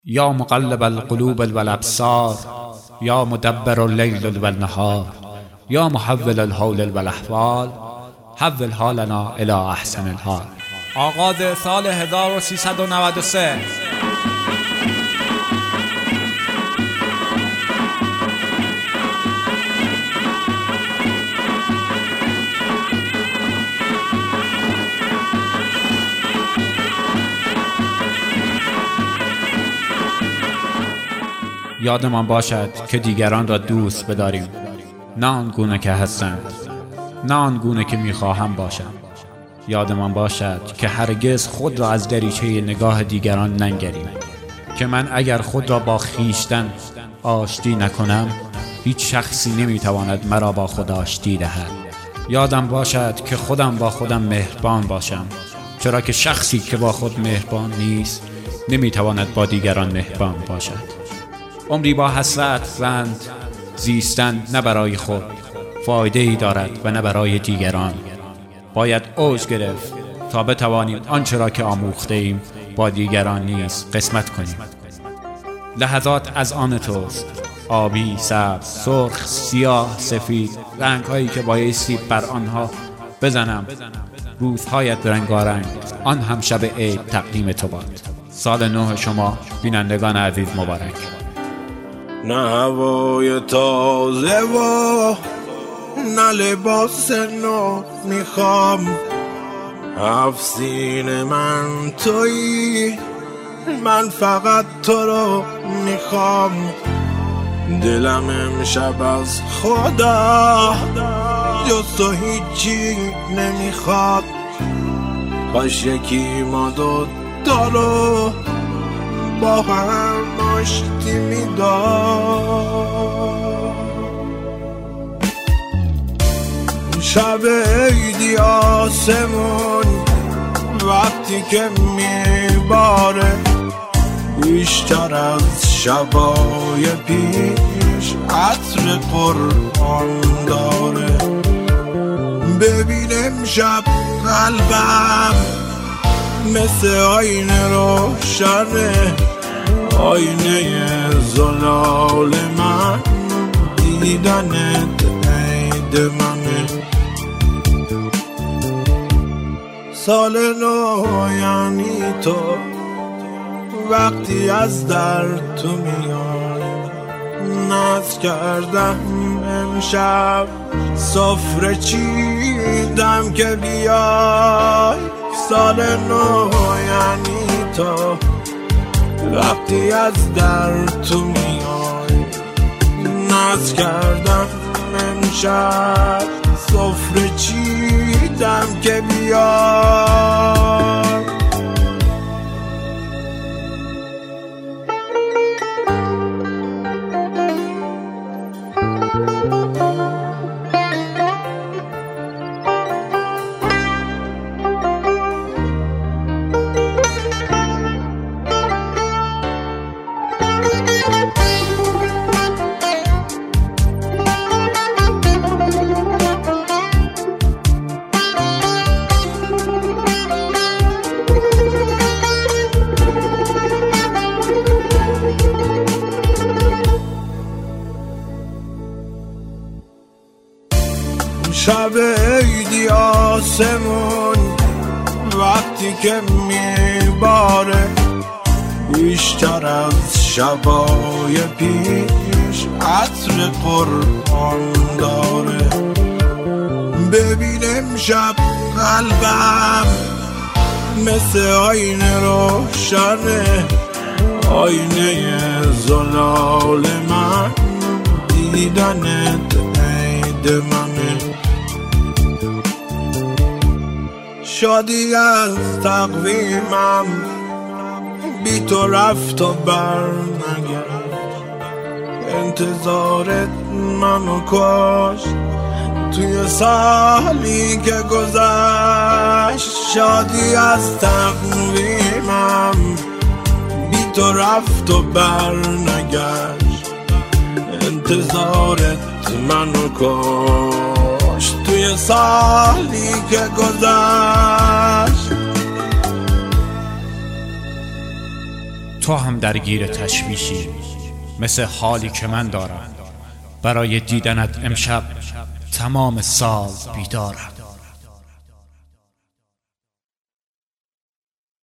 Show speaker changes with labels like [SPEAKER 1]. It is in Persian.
[SPEAKER 1] یا مقلب القلوب والابصار، یا مدبر اللیل والنهار، یا محول الحول والاحوال، حول حالنا الی احسن الحال.
[SPEAKER 2] آغاز سال 1393.
[SPEAKER 1] یادمان باشد که دیگران را دوست بداریم، نه آنگونه که هستند، نه آنگونه که میخواهم باشم. یادمان باشد که هرگز خود را از دریچه نگاه دیگران ننگریم، که من اگر خود را با خویشتن آشتی نکنم، هیچ شخصی نمیتواند مرا با خود آشتی دهد. یادم باشد که خودم با خودم مهربان باشم، چرا که شخصی که با خود مهربان نیست نمیتواند با دیگران مهربان باشد. عمری با حسرت رنج زیستن نه برای خود فایده ای دارد و نه برای دیگران. باید اوج گرفت تا بتوانیم آنچه را که آموخته ایم با دیگران نیز قسمت کنیم. لحظات از آن توست، آبی، سبز، سرخ، سیاه، سفید، رنگ‌هایی که بایستی بر آنها بزنم. روزهایت رنگارنگ، آن هم شب عید تقدیم تو باد. سال نو شما بینندگان عزیز مبارک.
[SPEAKER 3] نه هوای تازه و نه لباس نو میخوام، افسین من تویی، من فقط تو رو میخوام. دلم امشب از خدا جز تو هیچی نمیخواد، کاش یکی ما دوتا رو با هم آشتی میداد. شب عیدی آسمون وقتی که میباره، بیشتر از شبای پیش عطر قرآن داره. ببین امشب قلبم مثل آینه روشنه، آینه زلال من، دیدنت عید منه. سال نو یعنی تو، وقتی از در تو میای. ناز کردم امشب سفره چیدم که بیای. سال نو یعنی تو، وقتی از در تو میای. ناز کردم امشب سفره چیدم که بیای. شب عیدی آسمون وقتی که میباره، بیشتر از شبای پیش عطر قرآن داره. ببین امشب قلبم مثل آینه روشنه، آینه زلال من، دیدنت عید منه. شادی از تقویمم بی تو رفت و بر نگشت، انتظارت منو کشت توی سالی که گذشت. شادی از تقویمم بی تو رفت و بر نگشت، انتظارت منو کشت توی سالی که گذشت.
[SPEAKER 1] تو هم درگیر تشویشی، مثل حالی که من دارم. برای دیدنت امشب تمام سال بیدارم.